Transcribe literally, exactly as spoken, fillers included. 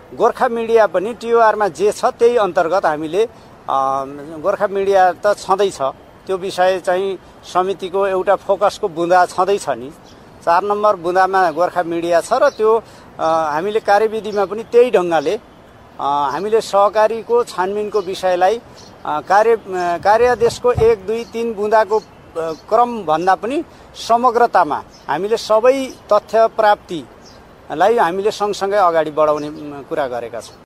Gorkha media पनि टिओआरमा जे छ त्यही अन्तर्गत हामीले गोर्खा मिडिया त छँदैछ, त्यो विषय चाहिँ समितिको एउटा फोकसको बुँदा छँदैछ नि। चार नम्बर बुँदामा गोर्खा मिडिया छ र त्यो हामीले कार्यविधिमा पनि त्यही ढङ्गले हामीले सहकारीको छानबिनको विषयलाई कार्य कार्यादेशको एक दुई तीन बुँदाको क्रम भन्दा पनि समग्रतामा हामीले सबै तथ्य प्राप्तिलाई हामीले सँगसँगै अगाडि बढाउने कुरा गरेका छौँ।